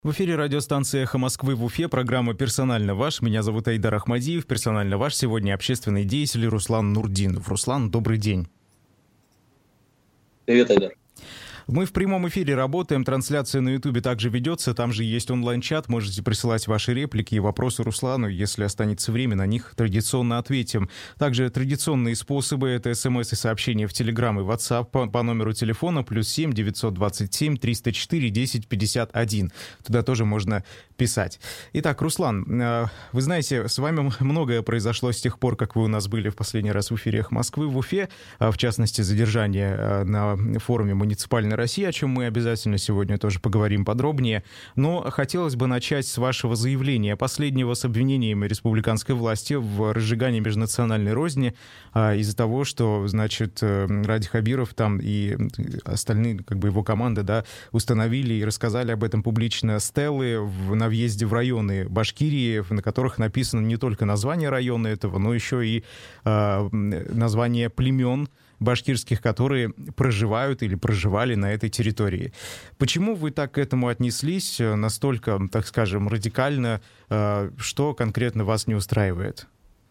В эфире радиостанции «Эхо Москвы» в Уфе, программа «Персонально ваш». Меня зовут Айдар Ахмадиев. «Персонально ваш» сегодня общественный деятель Руслан Нурдинов. Руслан, добрый день. Привет, Айдар. Мы в прямом эфире работаем, трансляция на Ютубе также ведется, там же есть онлайн-чат, можете присылать ваши реплики и вопросы Руслану, если останется время, на них традиционно ответим. Также традиционные способы — это смс и сообщения в Телеграм и WhatsApp по номеру телефона +7 927 304 10 51. Туда тоже можно писать. Итак, Руслан, вы знаете, с вами многое произошло с тех пор, как вы у нас были в последний раз в эфире «Эхо Москвы» в Уфе, в частности, задержание на форуме «Муниципальной России», о чем мы обязательно сегодня тоже поговорим подробнее. Но хотелось бы начать с вашего заявления, последнего с обвинениями республиканской власти в разжигании межнациональной розни из-за того, что, значит, Ради Хабиров там и остальные, как бы его команда, да, установили и рассказали об этом публично стелы на въезде в районы Башкирии, на которых написано не только название района этого, но еще и название племен башкирских, которые проживают или проживали на этой территории. Почему вы так к этому отнеслись, настолько, так скажем, радикально? Что конкретно вас не устраивает?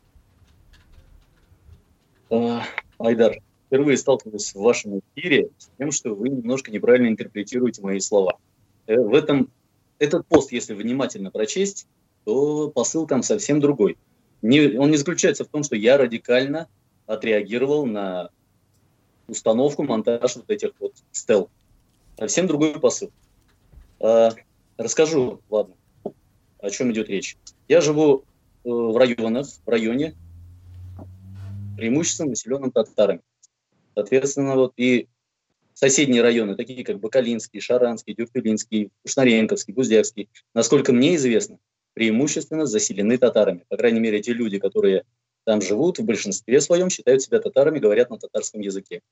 Айдар, впервые сталкиваюсь в вашем эфире с тем, что вы немножко неправильно интерпретируете мои слова. Этот пост, если внимательно прочесть, то посыл там совсем другой. Он не заключается в том, что я радикально отреагировал на установку, монтаж вот этих вот стел. Совсем другой посыл. Расскажу, ладно, о чем идет речь. Я живу в районе, преимущественно населенным татарами. Соответственно, вот и соседние районы, такие как Бакалинский, Шаранский, Дюртюлинский, Кушнаренковский, Гуздявский, насколько мне известно, преимущественно заселены татарами. По крайней мере, те люди, которые там живут, в большинстве своем считают себя татарами, говорят на татарском языке.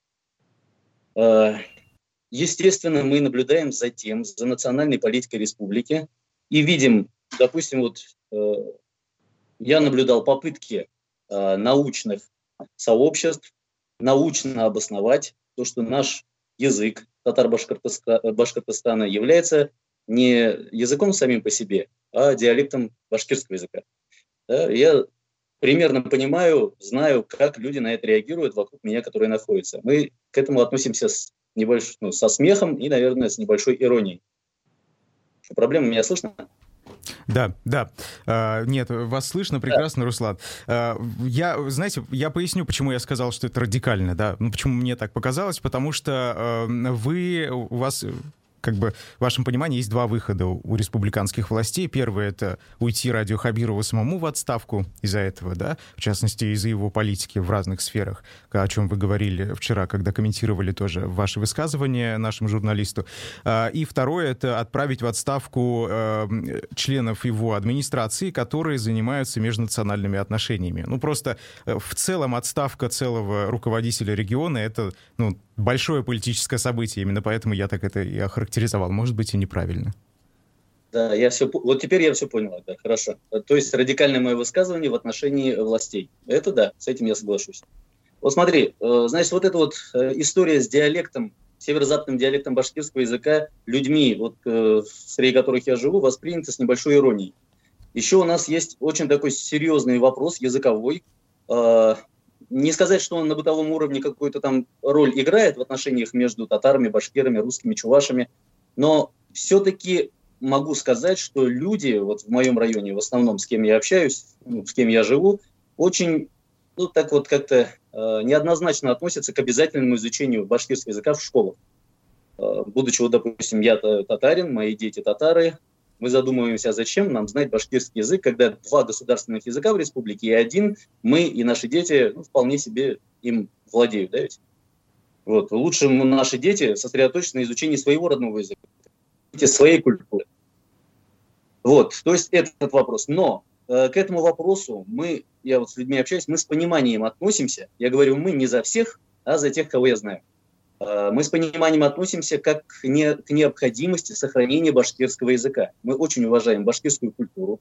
Естественно, мы наблюдаем за национальной политикой республики и видим, допустим, вот я наблюдал попытки научных сообществ научно обосновать то, что наш язык Татар-Башкортостана является не языком самим по себе, а диалектом башкирского языка. Да, я примерно понимаю, знаю, как люди на это реагируют вокруг меня, которые находятся. Мы к этому относимся со смехом и, наверное, с небольшой иронией. Проблема, меня слышно? Да. Нет, вас слышно прекрасно, да. Руслан. Я поясню, почему я сказал, что это радикально, да. Ну, почему мне так показалось, потому что у вас... Как бы в вашем понимании есть два выхода у республиканских властей. Первый — это уйти Радио Хабирову самому в отставку из-за этого, да, в частности, из-за его политики в разных сферах, о чем вы говорили вчера, когда комментировали тоже ваши высказывания нашему журналисту. И второе — это отправить в отставку членов его администрации, которые занимаются межнациональными отношениями. Ну, просто в целом отставка целого руководителя региона — это, большое политическое событие. Именно поэтому я так это и охарактеризовал. Может быть, и неправильно. Да, вот теперь я все понял. Да, хорошо. То есть радикальное мое высказывание в отношении властей. Это да, с этим я соглашусь. Вот смотри, значит, вот эта вот история с диалектом, северо-западным диалектом башкирского языка людьми, вот, среди которых я живу, воспринято с небольшой иронией. Еще у нас есть очень такой серьезный вопрос языковой. Не сказать, что он на бытовом уровне какую-то там роль играет в отношениях между татарами, башкирами, русскими, чувашами, но все-таки могу сказать, что люди вот в моем районе, в основном с кем я общаюсь, с кем я живу, очень, так вот как-то неоднозначно относятся к обязательному изучению башкирского языка в школах. Будучи, вот, допустим, я татарин, мои дети татары, мы задумываемся, зачем нам знать башкирский язык, когда два государственных языка в республике, и один мы и наши дети вполне себе им владеют. Да, ведь? Вот. Лучше наши дети сосредоточатся на изучении своего родного языка, своей культуры. Вот. То есть этот вопрос. Но к этому вопросу я вот с людьми общаюсь, мы с пониманием относимся. Я говорю, мы не за всех, а за тех, кого я знаю. Мы с пониманием относимся как к необходимости сохранения башкирского языка. Мы очень уважаем башкирскую культуру,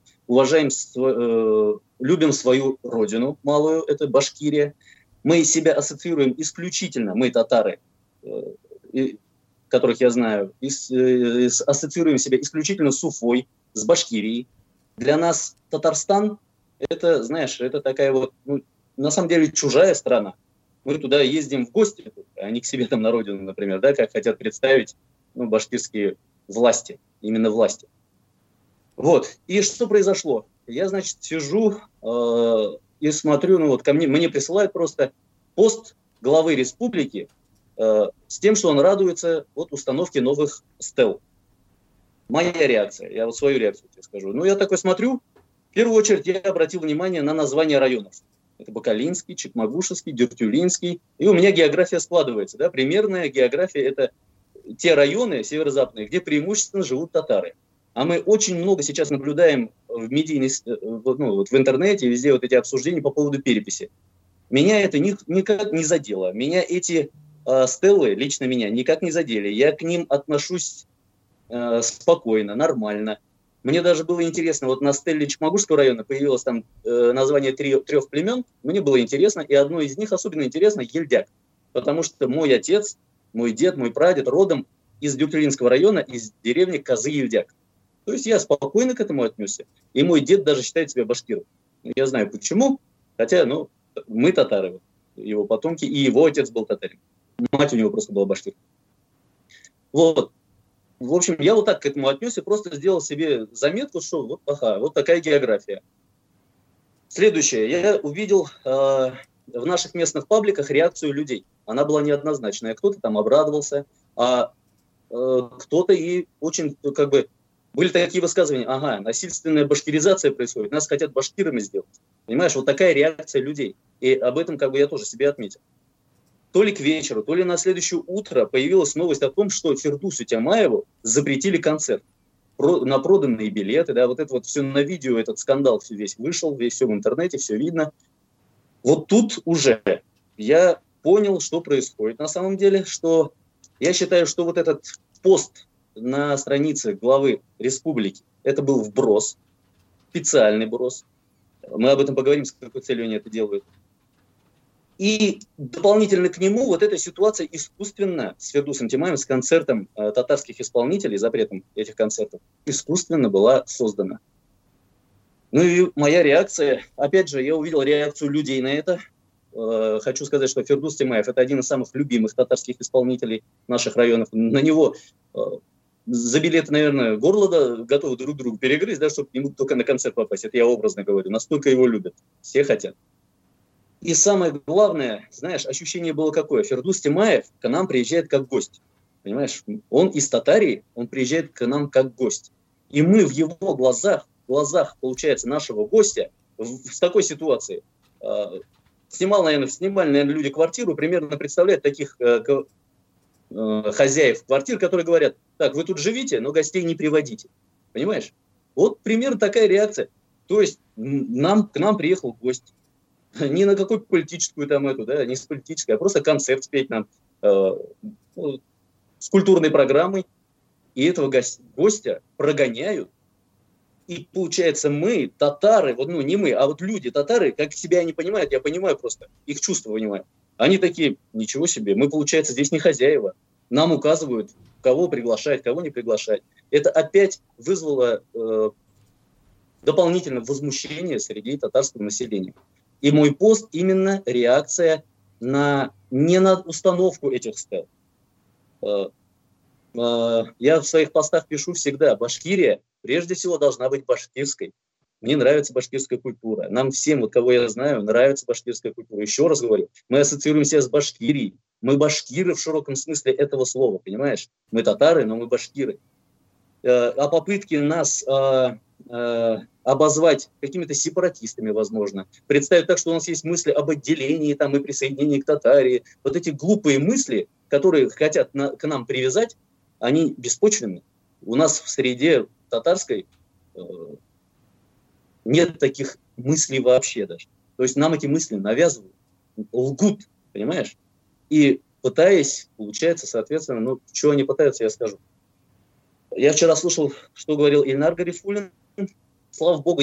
любим свою родину малую, это Башкирия. Мы себя ассоциируем исключительно, мы татары, которых я знаю, ассоциируем себя исключительно с Уфой, с Башкирией. Для нас Татарстан – это, знаешь, это такая вот, ну, на самом деле, чужая страна. Мы туда ездим в гости, а не к себе там на родину, например, да, как хотят представить, ну, башкирские власти, именно власти. Вот. И что произошло? Я, значит, сижу и смотрю, ну вот ко мне присылают просто пост главы республики с тем, что он радуется от установки новых стел. Моя реакция, я вот свою реакцию тебе скажу. Ну, я такой смотрю, в первую очередь я обратил внимание на названия районов. Это Бакалинский, Чекмагушевский, Дюртюлинский. И у меня география складывается, да, примерная география – это те районы северо-западные, где преимущественно живут татары. А мы очень много сейчас наблюдаем в медийной, ну, вот в интернете, везде вот эти обсуждения по поводу переписи. Меня это никак не задело. Меня эти стеллы, лично меня, никак не задели. Я к ним отношусь спокойно, нормально. Мне даже было интересно, вот на стелле Чекмагушского района появилось там название трех племен. Мне было интересно, и одно из них особенно интересно – Ельдяк. Потому что мой отец, мой дед, мой прадед родом из Дюртюлинского района, из деревни Козы-Ельдяк. То есть я спокойно к этому отнесся. И мой дед даже считает себя башкиром. Я знаю почему, хотя, ну, мы татары, его потомки, и его отец был татарин. Мать у него просто была башкир. Вот. В общем, я вот так к этому отнесся, просто сделал себе заметку, что вот, вот такая география. Следующее. Я увидел в наших местных пабликах реакцию людей. Она была неоднозначная. Кто-то там обрадовался, а кто-то и очень, как бы, были такие высказывания: ага, насильственная башкиризация происходит, нас хотят башкирами сделать. Понимаешь, вот такая реакция людей. И об этом, как бы, я тоже себе отметил. То ли к вечеру, то ли на следующее утро появилась новость о том, что Фирдусу Тямаеву запретили концерт. На проданные билеты, да, вот это вот все на видео, этот скандал весь вышел, все в интернете, все видно. Вот тут уже я понял, что происходит на самом деле, что я считаю, что вот этот пост на странице главы республики, это был вброс, специальный вброс. Мы об этом поговорим, с какой целью они это делают. И дополнительно к нему вот эта ситуация искусственно с Фирдусом Тямаевым, с концертом татарских исполнителей, запретом этих концертов, искусственно была создана. Ну и моя реакция, опять же, я увидел реакцию людей на это. Хочу сказать, что Фирдус Тямаев – это один из самых любимых татарских исполнителей наших районов. На него за билеты, наверное, горло готовы друг другу перегрызть, да, чтобы ему только на концерт попасть. Это я образно говорю. Настолько его любят. Все хотят. И самое главное, знаешь, ощущение было какое? Фирдус Тямаев к нам приезжает как гость. Понимаешь? Он из Татарии, он приезжает к нам как гость. И мы в его глазах, получается, нашего гостя в такой ситуации снимали, наверное, люди квартиру, примерно представляют таких хозяев квартир, которые говорят: так, вы тут живите, но гостей не приводите. Понимаешь? Вот примерно такая реакция. То есть к нам приехал гость. Не на какую политическую там эту, да, не с политической, а просто концерт спеть нам с культурной программой. И этого гостя прогоняют. И получается, мы, татары, вот, ну не мы, а вот люди, татары, как себя они понимают, я понимаю просто, их чувства понимаю. Они такие: ничего себе, мы, получается, здесь не хозяева. Нам указывают, кого приглашать, кого не приглашать. Это опять вызвало дополнительное возмущение среди татарского населения. И мой пост именно реакция не на установку этих стел. Я в своих постах пишу всегда: Башкирия прежде всего должна быть башкирской. Мне нравится башкирская культура. Нам всем, вот кого я знаю, нравится башкирская культура. Еще раз говорю, мы ассоциируем себя с Башкирией. Мы башкиры в широком смысле этого слова, понимаешь? Мы татары, но мы башкиры. А попытки нас обозвать какими-то сепаратистами, возможно, представить так, что у нас есть мысли об отделении там, и присоединении к Татарии. Вот эти глупые мысли, которые хотят к нам привязать, они беспочвенны. У нас в среде татарской нет таких мыслей вообще даже. То есть нам эти мысли навязывают, лгут, понимаешь? И пытаясь, получается, соответственно, ну, чего они пытаются, я скажу. Я вчера слушал, что говорил Ильнар Гарифуллин. Слава богу,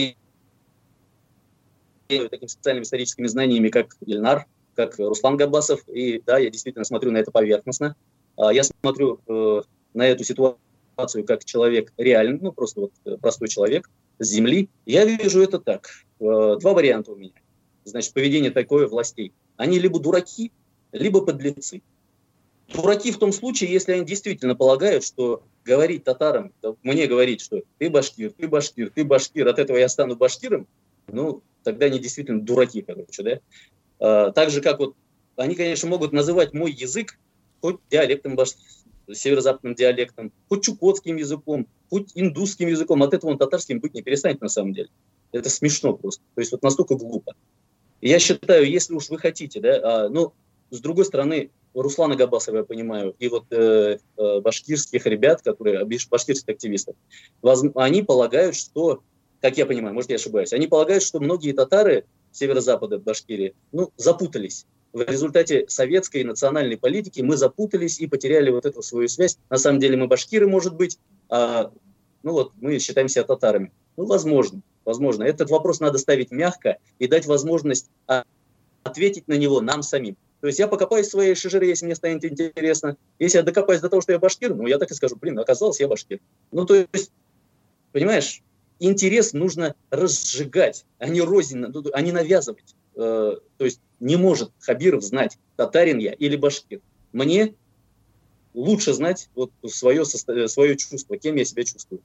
я такими специальными историческими знаниями, как Ильнар, как Руслан Габбасов. И да, я действительно смотрю на это поверхностно. Я смотрю на эту ситуацию как человек реальный, ну просто вот простой человек с земли. Я вижу это так. Два варианта у меня. Значит, поведение такое властей. Они либо дураки, либо подлецы. Дураки в том случае, если они действительно полагают, что говорить татарам, мне говорить, что ты башкир, ты башкир, ты башкир, от этого я стану башкиром, ну, тогда они действительно дураки, короче, да. Так же, как вот, они, конечно, могут называть мой язык хоть диалектом, северо-западным диалектом, хоть чукотским языком, хоть индусским языком, от этого он татарским быть не перестанет на самом деле. Это смешно просто, то есть вот настолько глупо. И я считаю, если уж вы хотите, да, ну, с другой стороны, Руслана Габасова, я понимаю, и вот башкирских ребят, которые, башкирских активистов, они полагают, что, как я понимаю, может я ошибаюсь, они полагают, что многие татары северо-запада Башкирии, ну, запутались. В результате советской и национальной политики мы запутались и потеряли вот эту свою связь. На самом деле мы башкиры, может быть, ну вот мы считаем себя татарами. Ну, возможно. Этот вопрос надо ставить мягко и дать возможность ответить на него нам самим. То есть я покопаюсь в своей шишере, если мне станет интересно. Если я докопаюсь до того, что я башкир, ну, я так и скажу, оказалось, я башкир. Ну, то есть, понимаешь, интерес нужно разжигать, а не рознь, а не навязывать. То есть не может Хабиров знать, татарин я или башкир. Мне лучше знать вот свое чувство, кем я себя чувствую.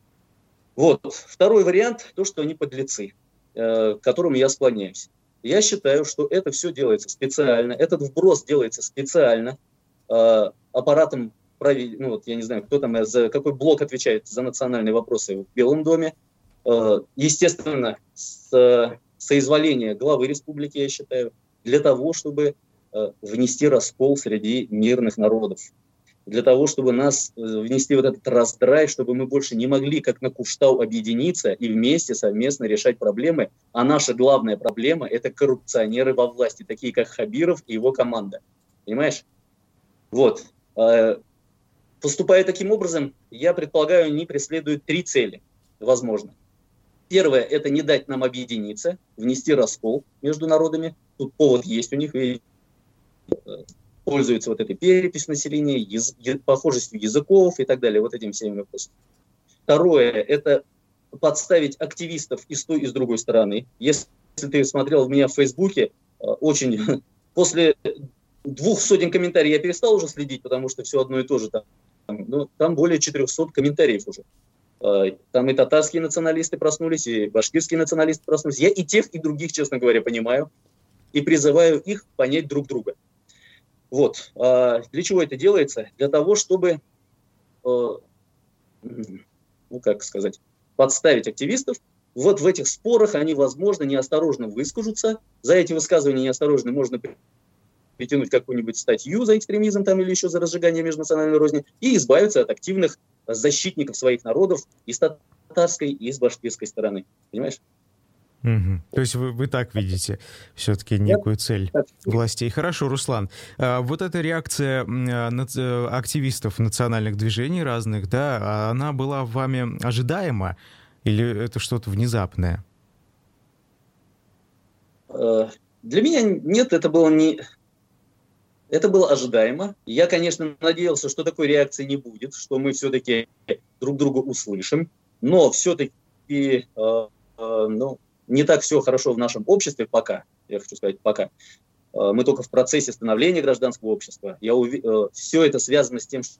Вот. Второй вариант, то, что они подлецы, к которому я склоняюсь. Я считаю, что это все делается специально, этот вброс делается специально аппаратом, ну вот я не знаю, кто там, какой блок отвечает за национальные вопросы в Белом доме. Естественно, соизволение главы республики, я считаю, для того, чтобы внести раскол среди мирных народов. Для того, чтобы нас внести вот этот раздрай, чтобы мы больше не могли, как на Куштау, объединиться и вместе, совместно решать проблемы. А наша главная проблема – это коррупционеры во власти, такие как Хабиров и его команда. Понимаешь? Вот. Поступая таким образом, я предполагаю, они преследуют 3 цели, возможно. Первое – это не дать нам объединиться, внести раскол между народами. Тут повод есть у них, пользуются вот этой переписью населения, похожестью языков и так далее, вот этим всеми вопросами. Второе – это подставить активистов и с той, и с другой стороны. Если ты смотрел меня в Фейсбуке, очень после 200 комментариев я перестал уже следить, потому что все одно и то же. Там более 400 комментариев уже. Там и татарские националисты проснулись, и башкирские националисты проснулись. Я и тех, и других, честно говоря, понимаю, и призываю их понять друг друга. Вот. Для чего это делается? Для того, чтобы, подставить активистов. Вот в этих спорах они, возможно, неосторожно выскажутся. За эти высказывания неосторожно можно притянуть какую-нибудь статью за экстремизм там, или еще за разжигание межнациональной розни и избавиться от активных защитников своих народов и с татарской, и с башкирской стороны. Понимаешь? Угу. То есть вы так видите все-таки некую цель властей. Хорошо, Руслан. Вот эта реакция активистов национальных движений разных, да, она была вами ожидаема или это что-то внезапное? Для меня нет, это было ожидаемо. Я, конечно, надеялся, что такой реакции не будет, что мы все-таки друг друга услышим, но все-таки не так все хорошо в нашем обществе пока, я хочу сказать пока. Мы только в процессе становления гражданского общества. Все это связано с тем, что...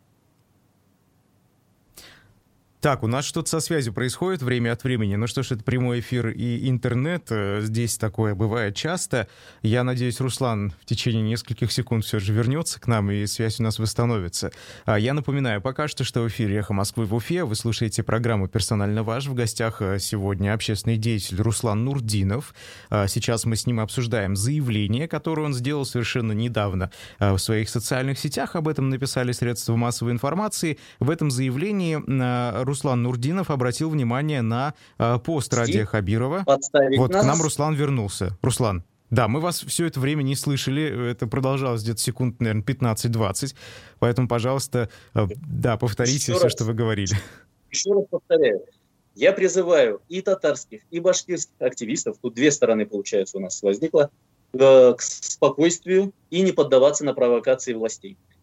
Так, у нас что-то со связью происходит время от времени. Ну что ж, это прямой эфир и интернет. Здесь такое бывает часто. Я надеюсь, Руслан в течение нескольких секунд все же вернется к нам, и связь у нас восстановится. Я напоминаю пока что в эфире «Эхо Москвы» в Уфе. Вы слушаете программу «Персонально ваш». В гостях сегодня общественный деятель Руслан Нурдинов. Сейчас мы с ним обсуждаем заявление, которое он сделал совершенно недавно в своих социальных сетях. Об этом написали средства массовой информации. В этом заявлении Руслан Нурдинов обратил внимание на пост Радия Хабирова. Вот к нам Руслан вернулся. Руслан, да, мы вас все это время не слышали. Это продолжалось где-то секунд, наверное, 15-20. Поэтому, пожалуйста, да, повторите все, что вы говорили. Еще раз повторяю. Я призываю и татарских, и башкирских активистов, тут 2 стороны, получается, у нас возникло, к спокойствию и не поддаваться на провокации властей.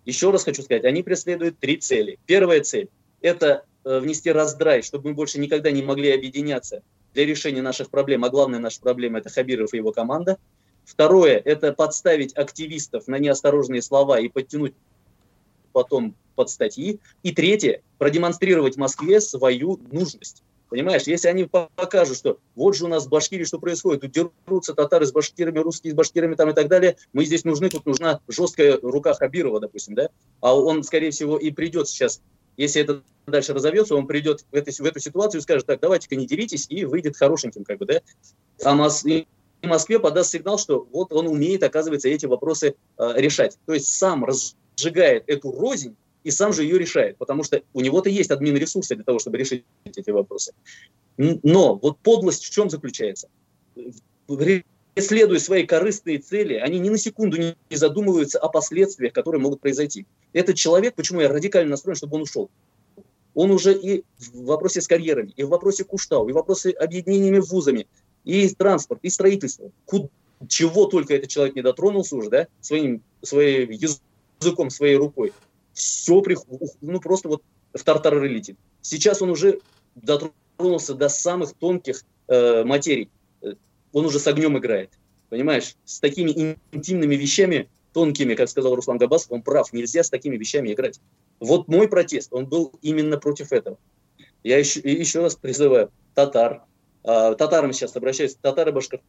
Еще раз хочу сказать, они преследуют 3 цели. Первая цель – это внести раздрай, чтобы мы больше никогда не могли объединяться для решения наших проблем, а главная наша проблема – это Хабиров и его команда. Второе – это подставить активистов на неосторожные слова и подтянуть потом под статьи. И третье – продемонстрировать Москве свою нужность. Понимаешь, если они покажут, что вот же у нас в Башкирии что происходит, тут дерутся татары с башкирами, русские с башкирами там и так далее, мы здесь нужны, тут нужна жесткая рука Хабирова, допустим, да? А он, скорее всего, и придет сейчас, если это дальше разовьется, он придет в эту ситуацию и скажет, так, давайте-ка не деритесь, и выйдет хорошеньким, как бы, да? А Москве подаст сигнал, что вот он умеет, оказывается, эти вопросы решать. То есть сам разжигает эту рознь, и сам же ее решает, потому что у него-то есть админ-ресурсы для того, чтобы решить эти вопросы. Но вот подлость в чем заключается? Преследуя свои корыстные цели, они ни на секунду не задумываются о последствиях, которые могут произойти. Этот человек, почему я радикально настроен, чтобы он ушел? Он уже и в вопросе с карьерами, и в вопросе Куштау, и в вопросе объединениями вузами, и транспорт, и строительство. Чего только этот человек не дотронулся уже, да, своим языком, своей рукой. Все просто вот в тартарары летит. Сейчас он уже дотронулся до самых тонких материй. Он уже с огнем играет. Понимаешь? С такими интимными вещами, тонкими, как сказал Руслан Габасов, он прав. Нельзя с такими вещами играть. Вот мой протест, он был именно против этого. Я еще раз призываю татар. Татарам сейчас обращаюсь. Татары Башкортостана.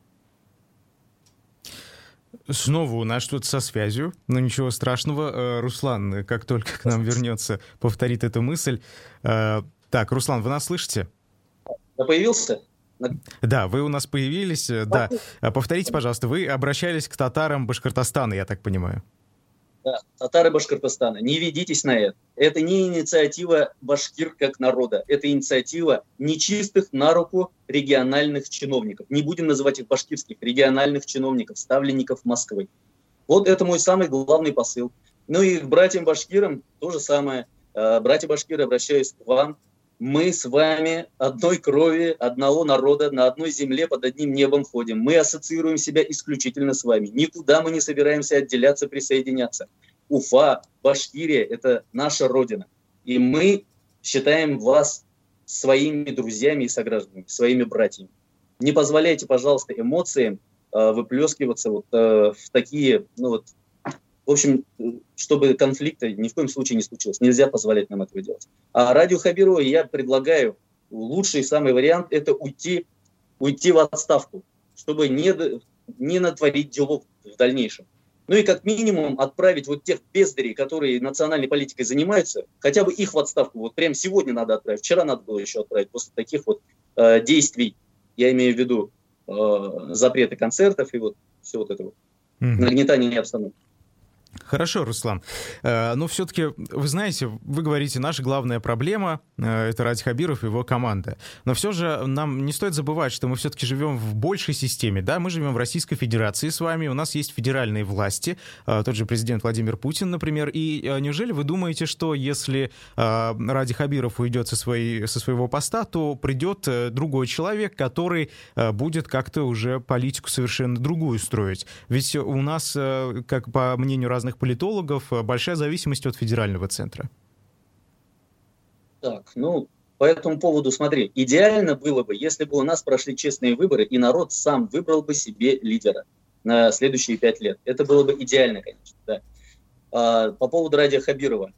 Снова у нас что-то со связью, но ничего страшного. Руслан, как только к нам вернется, повторит эту мысль. Так, Руслан, вы нас слышите? Я появился? Да, вы у нас появились. Да. Повторите, пожалуйста, вы обращались к татарам Башкортостана, я так понимаю. Да, татары Башкортостана, не ведитесь на это. Это не инициатива башкир как народа, это инициатива нечистых на руку региональных чиновников. Не будем называть их башкирских, региональных чиновников, ставленников Москвы. Вот это мой самый главный посыл. Ну и к братьям башкирам то же самое. Братья башкиры, обращаюсь к вам. Мы с вами одной крови, одного народа, на одной земле, под одним небом ходим. Мы ассоциируем себя исключительно с вами. Никуда мы не собираемся отделяться, присоединяться. Уфа, Башкирия – это наша родина. И мы считаем вас своими друзьями и согражданами, своими братьями. Не позволяйте, пожалуйста, эмоциям выплескиваться в такие, в общем, чтобы конфликта ни в коем случае не случилось. Нельзя позволять нам этого делать. А радио Хабирова я предлагаю, лучший самый вариант – это уйти в отставку, чтобы не натворить делов в дальнейшем. Ну и как минимум отправить вот тех бездарей, которые национальной политикой занимаются, хотя бы их в отставку. Вот прямо сегодня надо отправить. Вчера надо было еще отправить после таких вот действий. Я имею в виду запреты концертов и вот все вот это вот. Нагнетание обстановки. Хорошо, Руслан. Но все-таки, вы знаете, вы говорите, наша главная проблема — это Ради Хабиров и его команда. Но все же нам не стоит забывать, что мы все-таки живем в большей системе. Да, мы живем в Российской Федерации с вами, у нас есть федеральные власти, тот же президент Владимир Путин, например. И неужели вы думаете, что если Ради Хабиров уйдет со своего поста, то придет другой человек, который будет как-то уже политику совершенно другую строить? Ведь у нас, как по мнению разных политологов, большая зависимость от федерального центра. Так, по этому поводу, смотри, идеально было бы, если бы у нас прошли честные выборы, и народ сам выбрал бы себе лидера на следующие 5 лет. Это было бы идеально, конечно, да. По поводу Радия Хабирова.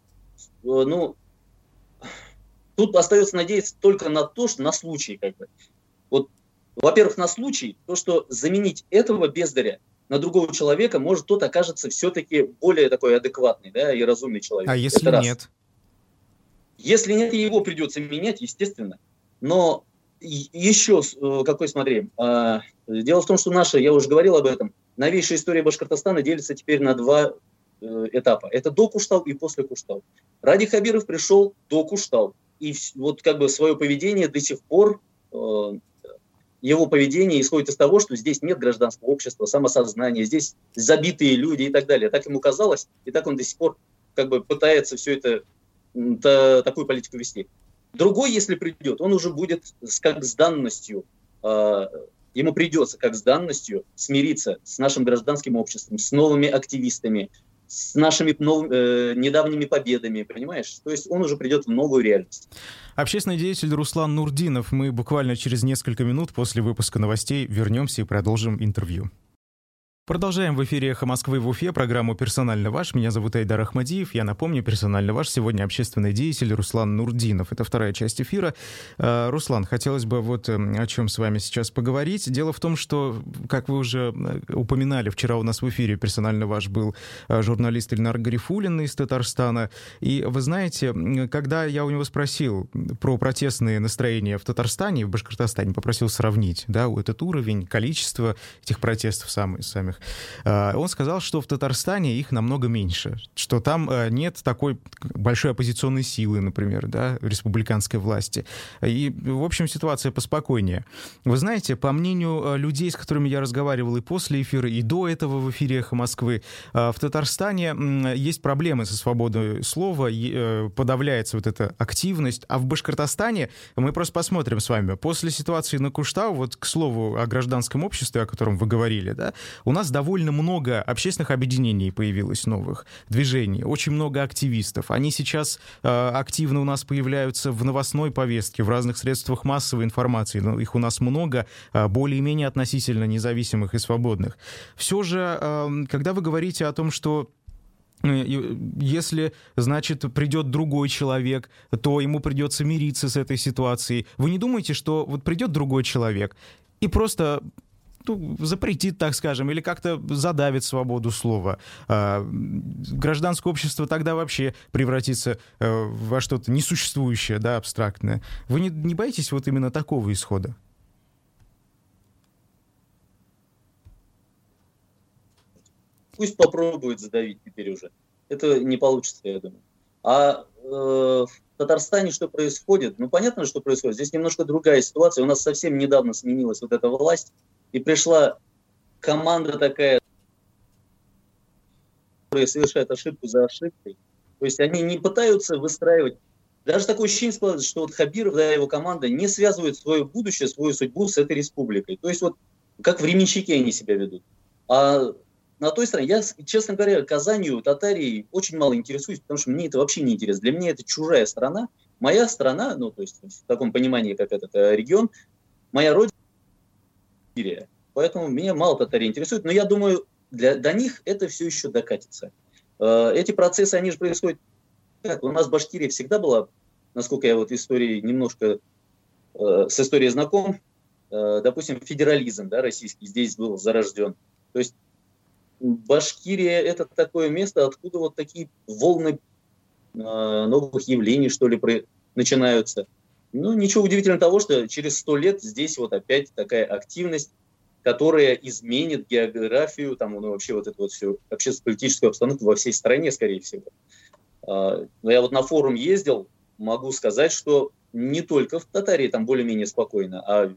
Тут остается надеяться только на то, что на случай, во-первых, на случай, то, что заменить этого бездаря на другого человека, может, тот окажется все-таки более такой адекватный, да, и разумный человек. А если нет? Если нет, его придется менять, естественно. Но еще смотри. Дело в том, что я уже говорил об этом, новейшая история Башкортостана делится теперь на 2 этапа. Это до Куштау и после Куштау. Ради Хабиров пришел до Куштау. И свое поведение до сих пор... Его поведение исходит из того, что здесь нет гражданского общества, самосознания, здесь забитые люди и так далее. Так ему казалось, и так он до сих пор пытается все это, такую политику вести. Другой, если придет, он уже будет как с данностью, ему придется как с данностью смириться с нашим гражданским обществом, с новыми активистами, с нашими недавними победами, понимаешь? То есть он уже придет в новую реальность. Общественный деятель Руслан Нурдинов. Мы буквально через несколько минут после выпуска новостей вернемся и продолжим интервью. Продолжаем в эфире «Эхо Москвы» в Уфе, программу «Персонально ваш». Меня зовут Айдар Ахмадиев. Я напомню, «Персонально ваш» сегодня общественный деятель Руслан Нурдинов. Это вторая часть эфира. Руслан, хотелось бы вот о чем с вами сейчас поговорить. Дело в том, что, как вы уже упоминали, вчера у нас в эфире «Персонально ваш» был журналист Ильнар Гарифуллин из Татарстана. И вы знаете, когда я у него спросил про протестные настроения в Татарстане и в Башкортостане, попросил сравнить, да, этот уровень, количество этих протестов самих, он сказал, что в Татарстане их намного меньше, что там нет такой большой оппозиционной силы, например, да, республиканской власти. И, в общем, ситуация поспокойнее. Вы знаете, по мнению людей, с которыми я разговаривал и после эфира, и до этого в эфире «Эхо Москвы», в Татарстане есть проблемы со свободой слова, подавляется вот эта активность, а в Башкортостане мы просто посмотрим с вами. После ситуации на Куштау, вот к слову о гражданском обществе, о котором вы говорили, да, у нас довольно много общественных объединений появилось новых, движений, очень много активистов. Они сейчас активно у нас появляются в новостной повестке, в разных средствах массовой информации. Но их у нас много, более-менее относительно независимых и свободных. Все же, когда вы говорите о том, что если, значит, придет другой человек, то ему придется мириться с этой ситуацией, вы не думаете, что вот придет другой человек и просто запретит, так скажем, или как-то задавит свободу слова? Гражданское общество тогда вообще превратится во что-то несуществующее, да, абстрактное. Вы не боитесь вот именно такого исхода? Пусть попробует задавить теперь уже. Это не получится, я думаю. А в Татарстане что происходит? Ну, понятно, что происходит. Здесь немножко другая ситуация. У нас совсем недавно сменилась вот эта власть, и пришла команда такая, которая совершает ошибку за ошибкой. То есть они не пытаются выстраивать. Даже такое ощущение складывается, что вот Хабиров, да, его команда не связывают свое будущее, свою судьбу с этой республикой. То есть вот как временщики они себя ведут. А на той стороне, я, честно говоря, Казанью, Татарией очень мало интересуюсь, потому что мне это вообще не интересно. Для меня это чужая страна. Моя страна, ну, то есть в таком понимании, как этот регион, моя родина. Поэтому меня мало татари интересует. Но я думаю, до них это все еще докатится. Эти процессы, они же происходят... Как? У нас Башкирия всегда была, насколько я вот истории немножко с историей знаком, допустим, федерализм, да, российский здесь был зарожден. То есть Башкирия — это такое место, откуда вот такие волны новых явлений, что ли, начинаются. Ну, ничего удивительного того, что через 100 лет здесь вот опять такая активность, которая изменит географию, там, ну, вообще вот эту вот всю общественно-политическую обстановку во всей стране, скорее всего. Но я вот на форум ездил, могу сказать, что не только в Татарии там более-менее спокойно, а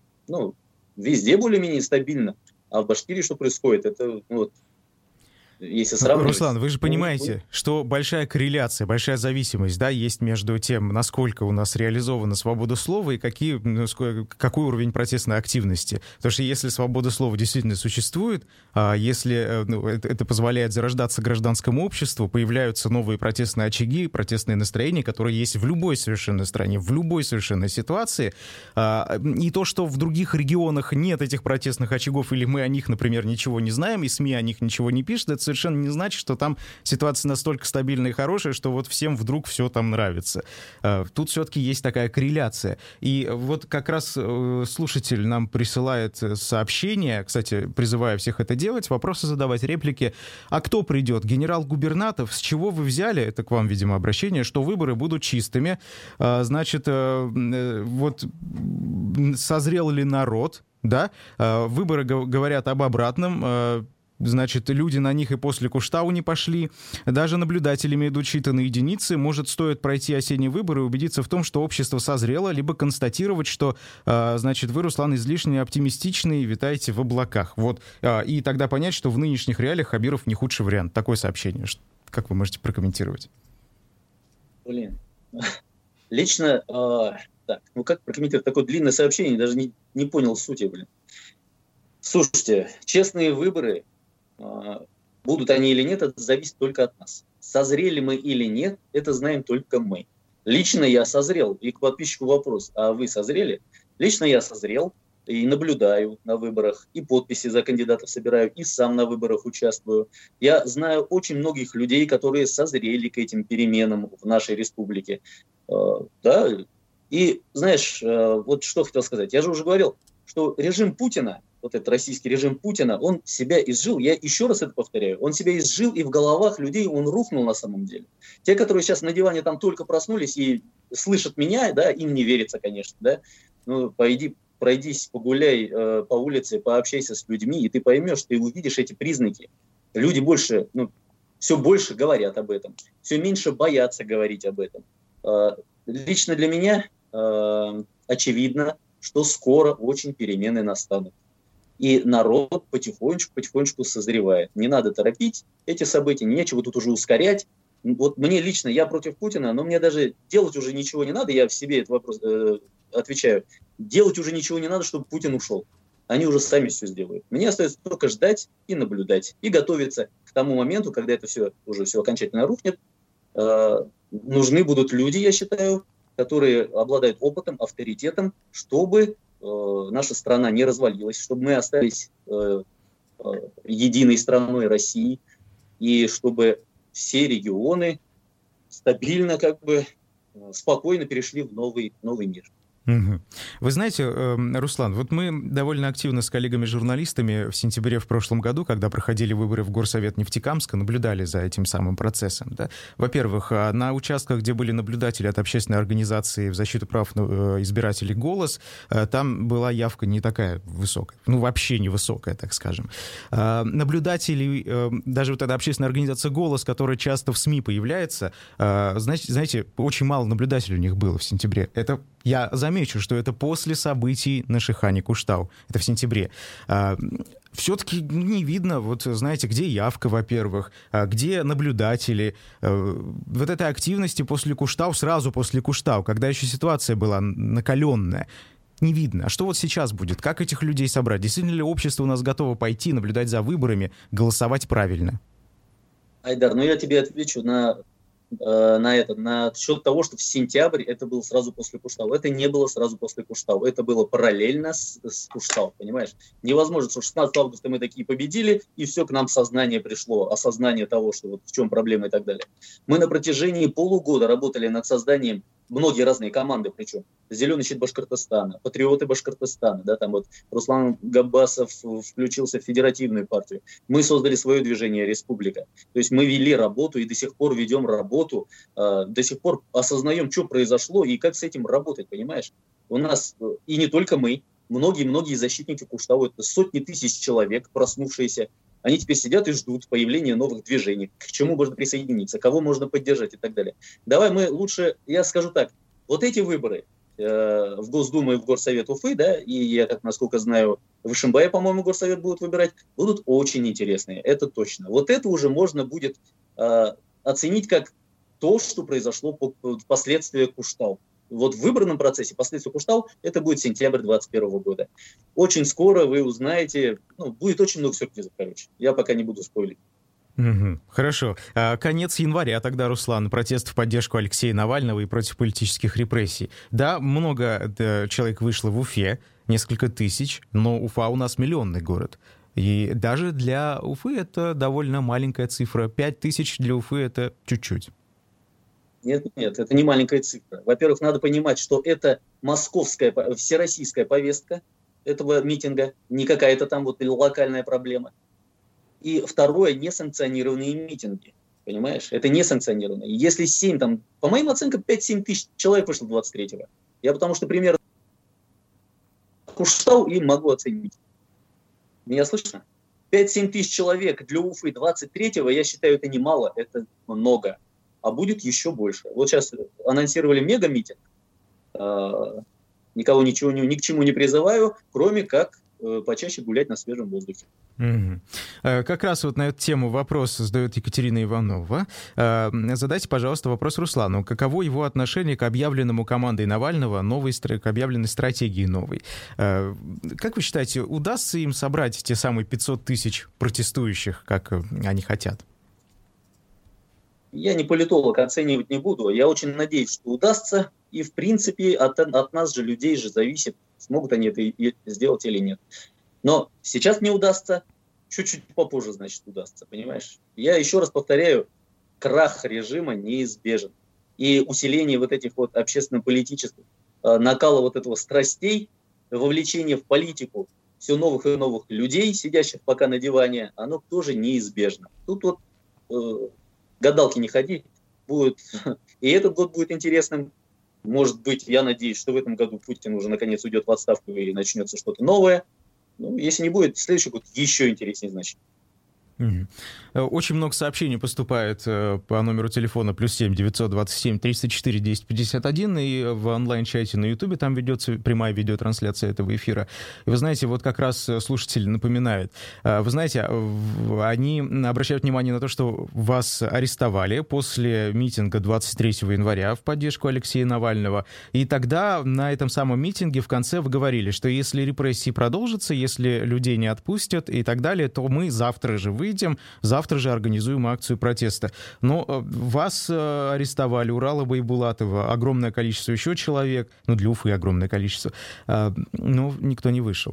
везде более-менее стабильно. А в Башкирии что происходит? Это, ну, вот, если сравнивать... Руслан, вы же понимаете, что большая корреляция, большая зависимость, да, есть между тем, насколько у нас реализована свобода слова и какой уровень протестной активности. Потому что если свобода слова действительно существует, если это позволяет зарождаться гражданскому обществу, появляются новые протестные очаги, протестные настроения, которые есть в любой совершенно стране, в любой совершенно ситуации. И то, что в других регионах нет этих протестных очагов, или мы о них, например, ничего не знаем, и СМИ о них ничего не пишут, это совершенно не значит, что там ситуация настолько стабильная и хорошая, что вот всем вдруг все там нравится. Тут все-таки есть такая корреляция. И вот как раз слушатель нам присылает сообщение, кстати, призывая всех это делать, вопросы задавать, реплики. А кто придет? Генерал-губернатор? С чего вы взяли, это к вам, видимо, обращение, что выборы будут чистыми? Значит, вот созрел ли народ? Да? Выборы говорят об обратном. Значит, люди на них и после Куштау не пошли. Даже наблюдателями идут считанные единицы. Может, стоит пройти осенние выборы и убедиться в том, что общество созрело, либо констатировать, что, значит, вы, Руслан, излишне оптимистичный и витаете в облаках. Вот. И тогда понять, что в нынешних реалиях Хабиров не худший вариант. Такое сообщение. Как вы можете прокомментировать? Блин. Лично, так, ну как прокомментировать такое длинное сообщение? Даже не понял сути, блин. Слушайте, честные выборы Будут они или нет, это зависит только от нас. Созрели мы или нет, это знаем только мы. Лично я созрел. И к подписчику вопрос: а вы созрели? Лично я созрел и наблюдаю на выборах, и подписи за кандидатов собираю, и сам на выборах участвую. Я знаю очень многих людей, которые созрели к этим переменам в нашей республике. Да. И знаешь, вот что хотел сказать. Я же уже говорил, что режим Путина, вот этот российский режим Путина, он себя изжил, я еще раз это повторяю, он себя изжил, и в головах людей он рухнул на самом деле. Те, которые сейчас на диване там только проснулись и слышат меня, да, им не верится, конечно, да, ну, пройдись, погуляй по улице, пообщайся с людьми, и ты поймешь, ты увидишь эти признаки. Люди больше, все больше говорят об этом, все меньше боятся говорить об этом. Лично для меня очевидно, что скоро очень перемены настанут. И народ потихонечку созревает. Не надо торопить эти события, нечего тут уже ускорять. Вот мне лично, я против Путина, но мне даже делать уже ничего не надо, я в себе этот вопрос отвечаю. Делать уже ничего не надо, чтобы Путин ушел. Они уже сами все сделают. Мне остается только ждать и наблюдать. И готовиться к тому моменту, когда это все уже все окончательно рухнет. Нужны будут люди, я считаю, которые обладают опытом, авторитетом, чтобы наша страна не развалилась, чтобы мы остались единой страной России, и чтобы все регионы стабильно, спокойно перешли в новый мир. Угу. Вы знаете, Руслан, вот мы довольно активно с коллегами-журналистами в сентябре в прошлом году, когда проходили выборы в Горсовет Нефтекамска, наблюдали за этим самым процессом. Да? Во-первых, на участках, где были наблюдатели от общественной организации в защиту прав избирателей «Голос», там была явка не такая высокая, вообще невысокая, так скажем. Наблюдатели, даже вот эта общественная организация «Голос», которая часто в СМИ появляется, знаете, очень мало наблюдателей у них было в сентябре. Это я замечу, что это после событий на Шихане-Куштау. Это в сентябре. Все-таки не видно, где явка, во-первых, где наблюдатели. Вот этой активности после Куштау, сразу после Куштау, когда еще ситуация была накаленная, не видно. А что вот сейчас будет? Как этих людей собрать? Действительно ли общество у нас готово пойти, наблюдать за выборами, голосовать правильно? Айдар, я тебе отвечу на счет того, что в сентябрь это было сразу после Куштау. Это не было сразу после Куштау. Это было параллельно с Куштау, понимаешь? Невозможно, что 16 августа мы такие победили, и все, к нам сознание пришло, осознание того, что в чем проблема и так далее. Мы на протяжении полугода работали над созданием, многие разные команды, причем «Зеленый щит Башкортостана», «Патриоты Башкортостана», да, там Руслан Габбасов включился в федеративную партию. Мы создали свое движение «Республика». То есть мы вели работу и до сих пор ведем работу, до сих пор осознаем, что произошло и как с этим работать, понимаешь? У нас, и не только мы, многие защитники Куштау, это сотни тысяч человек, проснувшиеся, они теперь сидят и ждут появления новых движений, к чему можно присоединиться, кого можно поддержать и так далее. Давай мы лучше, я скажу так, вот эти выборы в Госдуму и в Горсовет Уфы, да, и я, насколько знаю, в Ишимбае, по-моему, Горсовет будут выбирать, будут очень интересные, это точно. Вот это уже можно будет оценить как то, что произошло впоследствии Куштау. Вот в выборном процессе, последствия Куштау, это будет сентябрь 2021 года. Очень скоро вы узнаете, будет очень много сюрпризов, Я пока не буду спойлерить. Угу. Хорошо. Конец января тогда, Руслан, протест в поддержку Алексея Навального и против политических репрессий. Да, много человек вышло в Уфе, несколько тысяч, но Уфа у нас миллионный город. И даже для Уфы это довольно маленькая цифра. 5000 для Уфы это чуть-чуть. Нет, это не маленькая цифра. Во-первых, надо понимать, что это московская, всероссийская повестка этого митинга, не какая-то там локальная проблема. И второе, несанкционированные митинги. Понимаешь? Это несанкционированные. Если 7, по моим оценкам, 5-7 тысяч человек вышло 23-го. Я потому что примерно Куштау и могу оценить. Меня слышно? 5-7 тысяч человек для Уфы 23-го, я считаю, это немало, это много. А будет еще больше. Вот сейчас анонсировали мега-митинг. Никого ни к чему не призываю, кроме как почаще гулять на свежем воздухе. Мгм. Как раз вот на эту тему вопрос задает Екатерина Иванова. Задайте, пожалуйста, вопрос Руслану. Каково его отношение к объявленному командой Навального к объявленной стратегии новой? Как вы считаете, удастся им собрать те самые 500 тысяч протестующих, как они хотят? Я не политолог, оценивать не буду. Я очень надеюсь, что удастся. И, в принципе, от нас же, людей же зависит, смогут они это сделать или нет. Но сейчас не удастся, чуть-чуть попозже, значит, удастся, понимаешь? Я еще раз повторяю, крах режима неизбежен. И усиление вот этих вот общественно-политических, накала вот этого страстей, вовлечение в политику все новых и новых людей, сидящих пока на диване, оно тоже неизбежно. Тут вот гадалки не ходи, будет. И этот год будет интересным. Может быть, я надеюсь, что в этом году Путин уже наконец уйдет в отставку и начнется что-то новое. Ну, если не будет, следующий год еще интереснее, значит. Очень много сообщений поступает по номеру телефона +7 927 304 1051 и в онлайн-чате на Ютубе, там ведется прямая видеотрансляция этого эфира. И вы знаете, вот как раз слушатель напоминает, вы знаете, они обращают внимание на то, что вас арестовали после митинга 23 января в поддержку Алексея Навального, и тогда на этом самом митинге в конце вы говорили, что если репрессии продолжатся, если людей не отпустят и так далее, то мы завтра же выйдем, завтра же организуем акцию протеста. Но вас арестовали, Урала Байбулатова, огромное количество еще человек, ну, для Уфы огромное количество, но никто не вышел.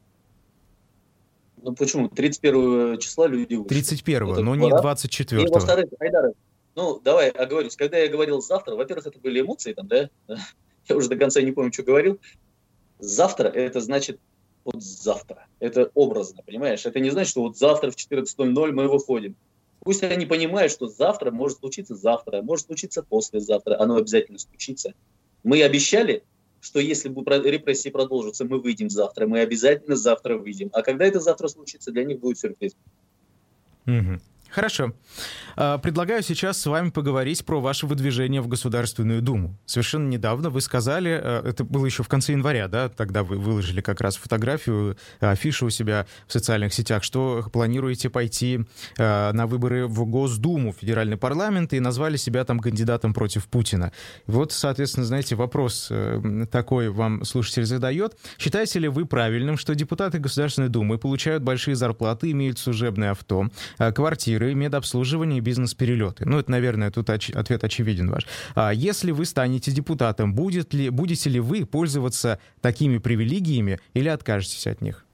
Ну, почему? 31 числа люди вышли. 31-го, но не 24-го. И во-вторых, Айдар, ну, давай оговорюсь. Когда я говорил завтра, во-первых, это были эмоции там, да? Я уже до конца не помню, что говорил. Завтра, это значит вот завтра. Это образно, понимаешь? Это не значит, что вот завтра в 14:00 мы выходим. Пусть они понимают, что завтра может случиться послезавтра. Оно обязательно случится. Мы обещали, что если репрессии продолжатся, мы выйдем завтра. Мы обязательно завтра выйдем. А когда это завтра случится, для них будет сюрприз. Угу. Хорошо. Предлагаю сейчас с вами поговорить про ваше выдвижение в Государственную Думу. Совершенно недавно вы сказали, это было еще в конце января, да, тогда вы выложили как раз фотографию, афишу у себя в социальных сетях, что планируете пойти на выборы в Госдуму, в федеральный парламент, и назвали себя там кандидатом против Путина. Вот, соответственно, знаете, вопрос такой вам слушатель задает. Считаете ли вы правильным, что депутаты Государственной Думы получают большие зарплаты, имеют служебное авто, квартиры, медобслуживание и бизнес-перелеты? Ну, это, наверное, тут ответ очевиден ваш. Если вы станете депутатом, будете ли вы пользоваться такими привилегиями или откажетесь от них?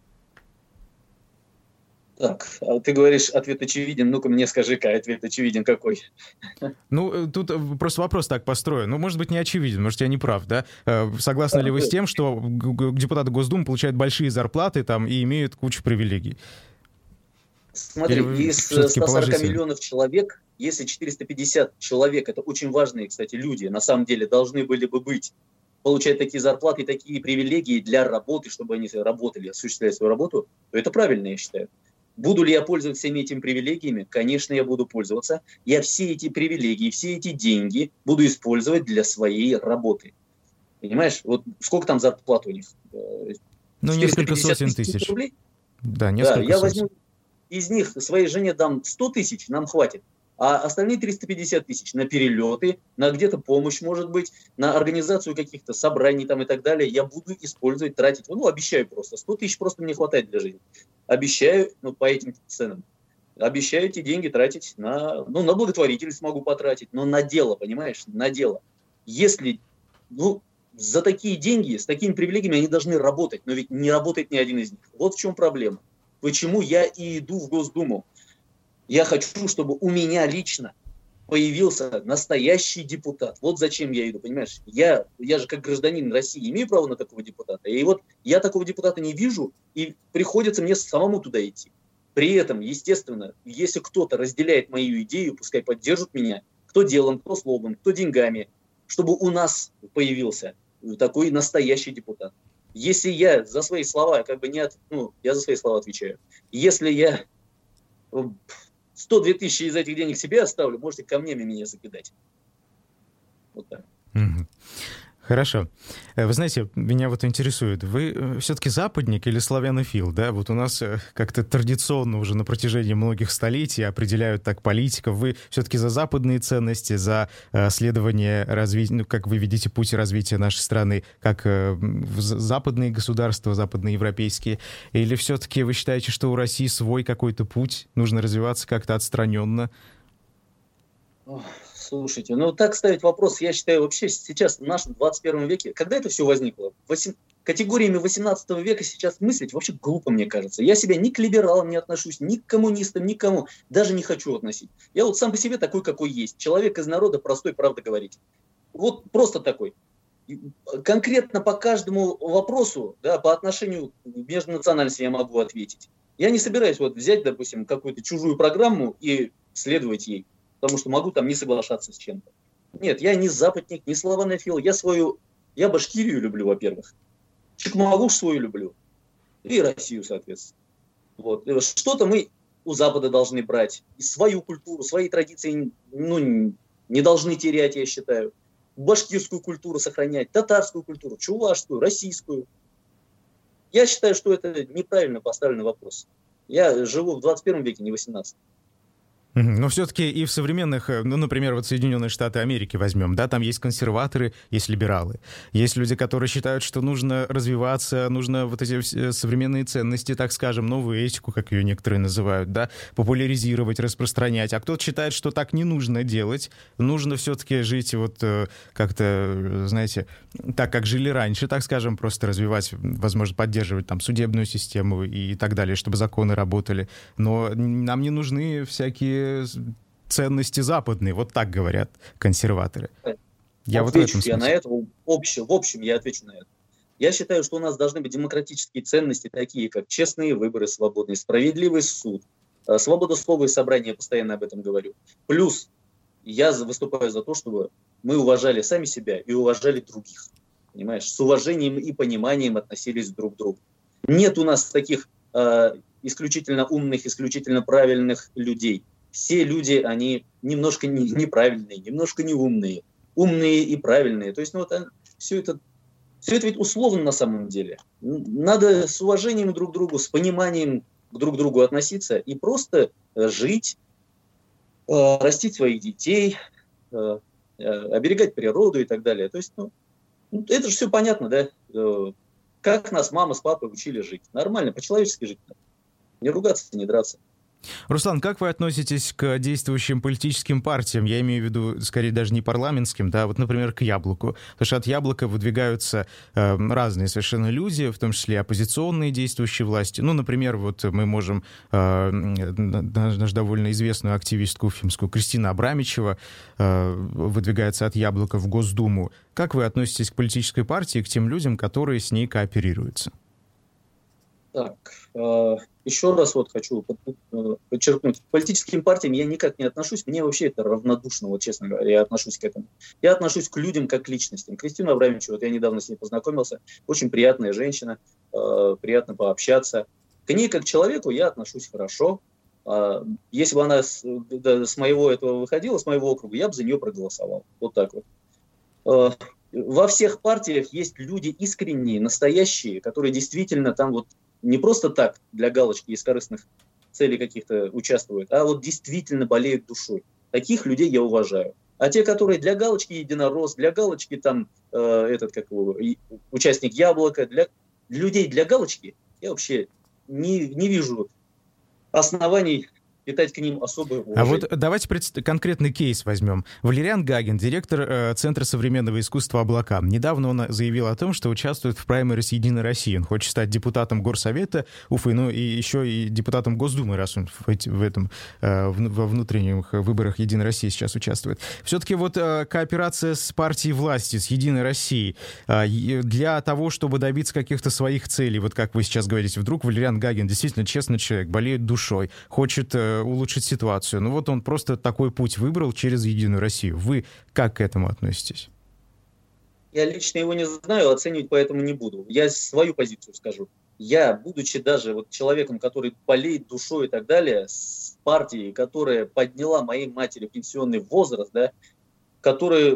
Так, а ты говоришь, ответ очевиден. Ну-ка мне скажи-ка, ответ очевиден какой? Ну, тут просто вопрос так построен. Ну, может быть, не очевиден, может, я не прав, да? Согласны ли вы с тем, что депутаты Госдумы получают большие зарплаты там и имеют кучу привилегий? Смотри, из 140 миллионов человек, если 450 человек, это очень важные, кстати, люди, на самом деле должны были бы быть, получать такие зарплаты, такие привилегии для работы, чтобы они работали, осуществляли свою работу, то это правильно, я считаю. Буду ли я пользоваться всеми этими привилегиями? Конечно, я буду пользоваться. Я все эти привилегии, все эти деньги буду использовать для своей работы. Понимаешь? Вот сколько там зарплат у них? Ну, несколько сотен тысяч. Рублей? Да, несколько я сотен. Возьму из них своей жене дам 100 тысяч, нам хватит. А остальные 350 тысяч на перелеты, на где-то помощь, может быть, на организацию каких-то собраний там и так далее, я буду использовать, тратить. Ну, обещаю просто. 100 тысяч просто мне хватает для жизни. Обещаю, по этим ценам. Обещаю эти деньги тратить на благотворительность могу потратить, но на дело, понимаешь, на дело. Если, за такие деньги, с такими привилегиями они должны работать, но ведь не работает ни один из них. Вот в чем проблема. Почему я и иду в Госдуму. Я хочу, чтобы у меня лично появился настоящий депутат. Вот зачем я иду, понимаешь? Я же как гражданин России имею право на такого депутата. И вот я такого депутата не вижу, и приходится мне самому туда идти. При этом, естественно, если кто-то разделяет мою идею, пускай поддержит меня, кто делом, кто словом, кто деньгами, чтобы у нас появился такой настоящий депутат. Если я за свои слова, я за свои слова отвечаю. Если я 102 тысячи из этих денег себе оставлю, можете камнями меня закидать. Вот так. Хорошо. Вы знаете, меня вот интересует, вы все-таки западник или славянофил, да? Вот у нас как-то традиционно уже на протяжении многих столетий определяют так политиков. Вы все-таки за западные ценности, за следование развития, ну, как вы видите, путь развития нашей страны, как западные государства, западноевропейские, или все-таки вы считаете, что у России свой какой-то путь, нужно развиваться как-то отстраненно? Слушайте, ну так ставить вопрос, я считаю, вообще сейчас в нашем 21 веке, когда это все возникло? Категориями 18 века сейчас мыслить вообще глупо, мне кажется. Я себя ни к либералам не отношусь, ни к коммунистам, никому, даже не хочу относить. Я вот сам по себе такой, какой есть. Человек из народа, простой, правда говорить. Вот просто такой. Конкретно по каждому вопросу, да, по отношению к межнациональности я могу ответить. Я не собираюсь вот взять, допустим, какую-то чужую программу и следовать ей. Потому что могу там не соглашаться с чем-то. Нет, я не западник, не славянофил. Я Башкирию люблю, во-первых. Чекмагуш свою люблю. И Россию, соответственно. Вот. Что-то мы у Запада должны брать. И свою культуру, свои традиции не должны терять, я считаю. Башкирскую культуру сохранять, татарскую культуру, чувашскую, российскую. Я считаю, что это неправильно поставленный вопрос. Я живу в 21 веке, не в 18. Но все-таки и в современных, ну, например, вот Соединенные Штаты Америки возьмем, да, там есть консерваторы, есть либералы. Есть люди, которые считают, что нужно развиваться, нужно вот эти современные ценности, так скажем, новую этику, как ее некоторые называют, да, популяризировать, распространять. А кто-то считает, что так не нужно делать, нужно все-таки жить вот как-то, знаете, так, как жили раньше, так скажем, просто развивать, возможно, поддерживать там судебную систему и так далее, чтобы законы работали. Но нам не нужны всякие ценности западные, вот так говорят консерваторы. Я вот в этом смысле. Я на это, в общем, я отвечу на это. Я считаю, что у нас должны быть демократические ценности, такие как честные выборы свободные, справедливый суд, свобода слова и собрания, я постоянно об этом говорю. Плюс я выступаю за то, чтобы мы уважали сами себя и уважали других. Понимаешь, с уважением и пониманием относились друг к другу. Нет у нас таких исключительно умных, исключительно правильных людей. Все люди, они немножко неправильные, немножко неумные, умные и правильные. То есть, ну, вот, все это ведь условно на самом деле. Надо с уважением друг к другу, с пониманием друг к другу относиться и просто жить, растить своих детей, оберегать природу и так далее. То есть, ну, это же все понятно, да? Как нас мама с папой учили жить. Нормально, по-человечески жить надо. Не ругаться, не драться. Руслан, как вы относитесь к действующим политическим партиям? Я имею в виду, скорее, даже не парламентским, да, вот, например, к «Яблоку». Потому что от «Яблока» выдвигаются разные совершенно люди, в том числе оппозиционные действующие власти. Ну, например, вот мы можем нашу довольно известную активистку уфимскую Кристину Абрамичева выдвигается от «Яблока» в Госдуму. Как вы относитесь к политической партии, к тем людям, которые с ней кооперируются? Так, еще раз вот хочу подчеркнуть, к политическим партиям я никак не отношусь, мне вообще это равнодушно, вот честно говоря, я отношусь к этому. Я отношусь к людям как к личностям. Кристина Абрамович, вот я недавно с ней познакомился, очень приятная женщина, приятно пообщаться. К ней как к человеку я отношусь хорошо. Если бы она с моего этого выходила, с моего округа, я бы за нее проголосовал. Вот так вот. Во всех партиях есть люди искренние, настоящие, которые действительно там вот не просто так для галочки из корыстных целей каких-то участвуют, а вот действительно болеют душой. Таких людей я уважаю. А те, которые для галочки единорос, для галочки там участник «Яблока», для людей для галочки, я вообще не вижу оснований питать к ним особое уважение. А вот давайте конкретный кейс возьмем. Валериан Гагин, директор Центра современного искусства «Облака». Недавно он заявил о том, что участвует в праймерис «Единой России». Он хочет стать депутатом Горсовета Уфы, ну и еще и депутатом Госдумы, раз он во внутренних выборах «Единой России» сейчас участвует. Все-таки вот кооперация с партией власти, с «Единой Россией», для того, чтобы добиться каких-то своих целей, вот как вы сейчас говорите, вдруг Валериан Гагин действительно честный человек, болеет душой, хочет улучшить ситуацию. Ну вот он просто такой путь выбрал через «Единую Россию». Вы как к этому относитесь? Я лично его не знаю, оценивать поэтому не буду. Я свою позицию скажу. Я, будучи даже вот человеком, который болеет душой и так далее, с партией, которая подняла моей матери пенсионный возраст, да, которая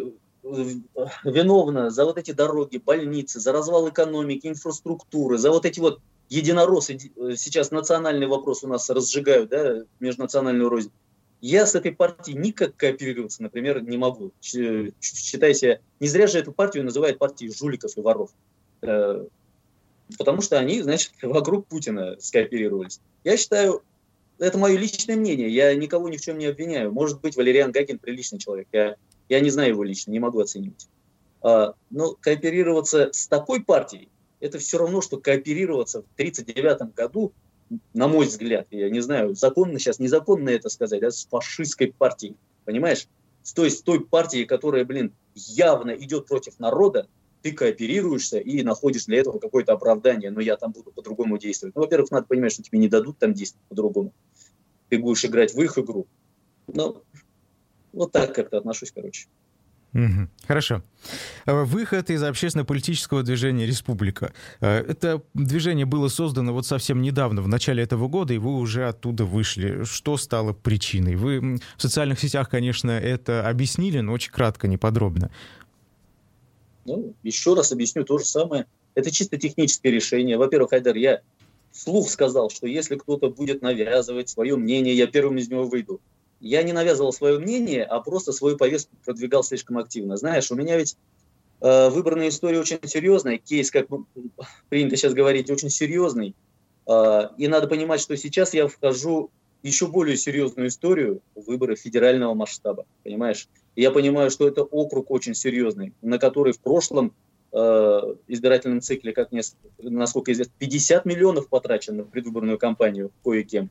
виновна за вот эти дороги, больницы, за развал экономики, инфраструктуры, за вот эти вот единороссы, сейчас национальный вопрос у нас разжигают, да, межнациональную рознь. Я с этой партией никак кооперироваться, например, не могу. Считаю себя... Не зря же эту партию называют партией жуликов и воров. Потому что они, значит, вокруг Путина скооперировались. Я считаю, это мое личное мнение, я никого ни в чем не обвиняю. Может быть, Валериан Гагин приличный человек, я не знаю его лично, не могу оценивать. Но кооперироваться с такой партией, это все равно, что кооперироваться в 1939 году, на мой взгляд, я не знаю, законно сейчас, незаконно это сказать, с фашистской партией, понимаешь? То есть с той партией, которая, явно идет против народа, ты кооперируешься и находишь для этого какое-то оправдание, но я там буду по-другому действовать. Ну, во-первых, надо понимать, что тебе не дадут там действовать по-другому. Ты будешь играть в их игру. Ну, вот так как-то отношусь, короче. Хорошо. Выход из общественно-политического движения «Республика». Это движение было создано вот совсем недавно, в начале этого года, и вы уже оттуда вышли. Что стало причиной? Вы в социальных сетях, конечно, это объяснили, но очень кратко, неподробно. Ну, еще раз объясню то же самое. Это чисто техническое решение. Во-первых, Айдар, я вслух сказал, что если кто-то будет навязывать свое мнение, я первым из него выйду. Я не навязывал свое мнение, а просто свою повестку продвигал слишком активно. Знаешь, у меня ведь выбранная история очень серьезная, кейс, как принято сейчас говорить, очень серьезный. И надо понимать, что сейчас я вхожу в еще более серьезную историю, выборы федерального масштаба, понимаешь? И я понимаю, что это округ очень серьезный, на который в прошлом избирательном цикле, как мне, насколько известно, 50 миллионов потрачено на предвыборную кампанию кое-кем.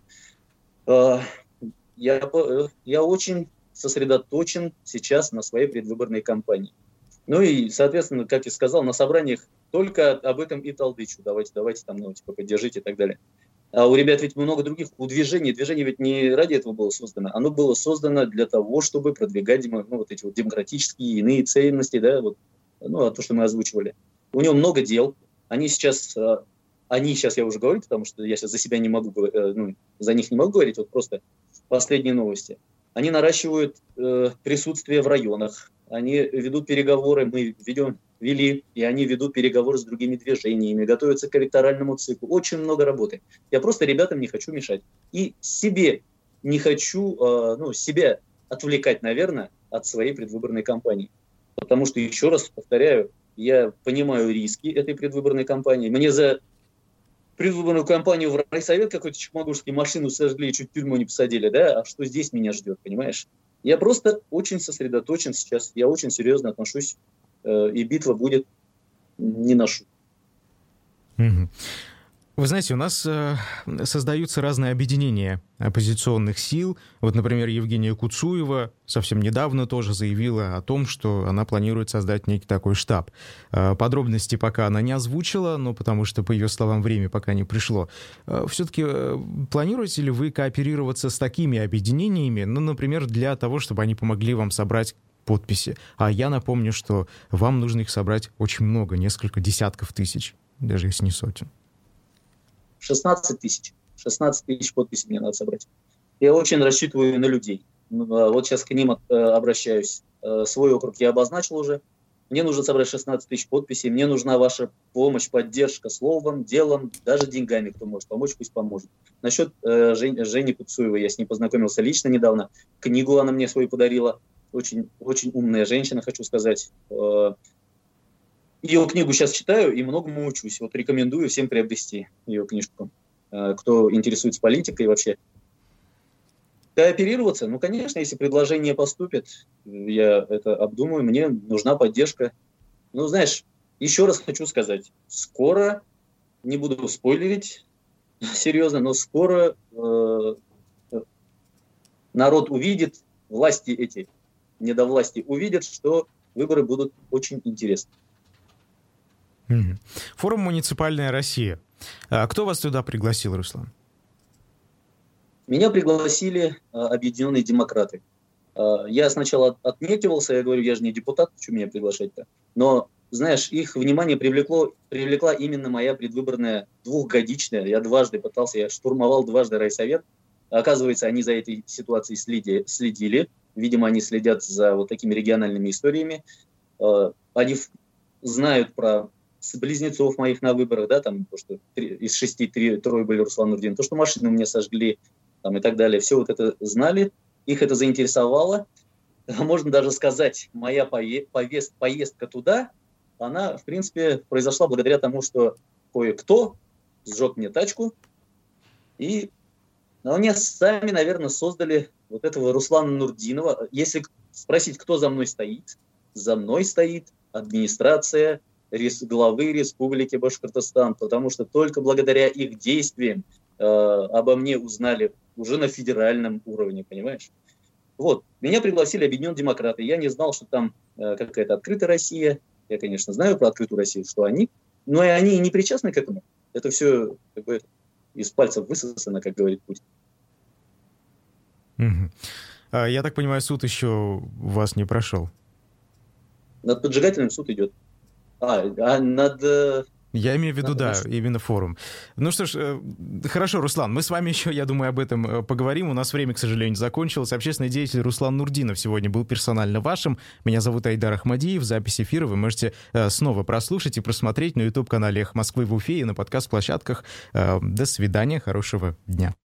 Я очень сосредоточен сейчас на своей предвыборной кампании. Ну и, соответственно, как я сказал, на собраниях только об этом и толдычу. Давайте там, поддержите и так далее. А у ребят ведь много других. Движение ведь не ради этого было создано. Оно было создано для того, чтобы продвигать вот эти вот демократические иные ценности, да, то, что мы озвучивали. У него много дел. Они сейчас, я уже говорю, потому что я сейчас за себя не могу, за них не могу говорить, вот просто последние новости. Они наращивают присутствие в районах, они ведут переговоры, мы вели, и они ведут переговоры с другими движениями, готовятся к электоральному циклу. Очень много работы. Я просто ребятам не хочу мешать. И себе не хочу, себя отвлекать, наверное, от своей предвыборной кампании. Потому что, еще раз повторяю, я понимаю риски этой предвыборной кампании. Мне за предвыборную кампанию в райсовет какой-то чекмагурский машину сожгли и чуть в тюрьму не посадили, да? А что здесь меня ждет, понимаешь? Я просто очень сосредоточен сейчас, я очень серьезно отношусь, и битва будет не на шутку. Вы знаете, у нас создаются разные объединения оппозиционных сил. Вот, например, Евгения Куцуева совсем недавно тоже заявила о том, что она планирует создать некий такой штаб. Подробности пока она не озвучила, но потому что, по ее словам, время пока не пришло. Все-таки планируете ли вы кооперироваться с такими объединениями, например, для того, чтобы они помогли вам собрать подписи? А я напомню, что вам нужно их собрать очень много, несколько десятков тысяч, даже если не сотен. 16 тысяч подписей мне надо собрать. Я очень рассчитываю на людей. Вот сейчас к ним обращаюсь. Свой округ я обозначил уже. Мне нужно собрать 16 тысяч подписей. Мне нужна ваша помощь, поддержка словом, делом, даже деньгами. Кто может помочь, пусть поможет. Насчет Жени Куцуевой. Я с ней познакомился лично недавно. Книгу она мне свою подарила. Очень, очень умная женщина, хочу сказать. Ее книгу сейчас читаю и многому учусь. Вот рекомендую всем приобрести ее книжку. Кто интересуется политикой вообще. Кооперироваться? Ну, конечно, если предложение поступит, я это обдумаю. Мне нужна поддержка. Ну, знаешь, еще раз хочу сказать. Скоро, не буду спойлерить, серьезно, но скоро народ увидит, власти эти, недовласти увидят, что выборы будут очень интересны. Форум «Муниципальная Россия». Кто вас туда пригласил, Руслан? Меня пригласили объединенные демократы. Я сначала отнекивался, я говорю, я же не депутат, что меня приглашать-то? Но, знаешь, их внимание привлекла именно моя предвыборная двухгодичная. Я штурмовал дважды райсовет. Оказывается, они за этой ситуацией следили. Видимо, они следят за вот такими региональными историями. Они знают про близнецов моих на выборах, да, там, то, что из 6 трое были Руслан Нурдин, то, что машину мне сожгли, там, и так далее. Все вот это знали, их это заинтересовало. Можно даже сказать, моя поездка туда, она, в принципе, произошла благодаря тому, что кое-кто сжег мне тачку, и они сами, наверное, создали вот этого Руслана Нурдинова. Если спросить, кто за мной стоит администрация главы Республики Башкортостан, потому что только благодаря их действиям обо мне узнали уже на федеральном уровне, понимаешь? Вот, меня пригласили Объединенные демократы. Я не знал, что там какая-то открытая Россия. Я, конечно, знаю про открытую Россию, что они, но и они не причастны к этому. Это все как бы из пальцев высосано, как говорит Путин. Я так понимаю, суд еще у вас не прошел? Над поджигателем суд идет. Я имею в виду, да, именно форум. Ну что ж, хорошо, Руслан, мы с вами еще, я думаю, об этом поговорим. У нас время, к сожалению, закончилось. Общественный деятель Руслан Нурдинов сегодня был персонально вашим. Меня зовут Айдар Ахмадиев. Запись эфира вы можете снова прослушать и просмотреть на YouTube-канале «Эхо Москвы» в Уфе и на подкаст-площадках. До свидания, хорошего дня.